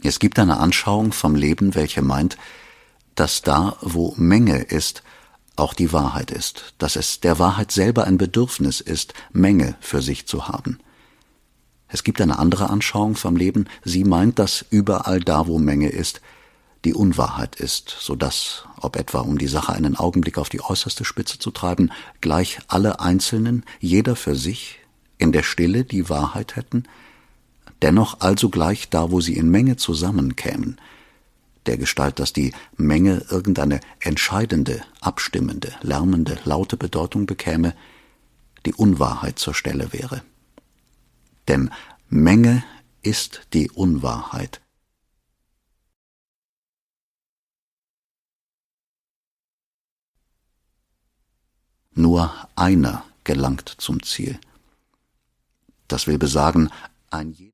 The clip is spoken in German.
Es gibt eine Anschauung vom Leben, welche meint, dass da, wo Menge ist, auch die Wahrheit ist, dass es der Wahrheit selber ein Bedürfnis ist, Menge für sich zu haben. Es gibt eine andere Anschauung vom Leben, sie meint, dass überall da, wo Menge ist, die Unwahrheit ist, so dass, ob etwa um die Sache einen Augenblick auf die äußerste Spitze zu treiben, gleich alle Einzelnen, jeder für sich, in der Stille die Wahrheit hätten, dennoch also gleich da, wo sie in Menge zusammenkämen, dergestalt, dass die Menge irgendeine entscheidende, abstimmende, lärmende, laute Bedeutung bekäme, die Unwahrheit zur Stelle wäre. Denn Menge ist die Unwahrheit. Nur einer gelangt zum Ziel. Das will besagen, ein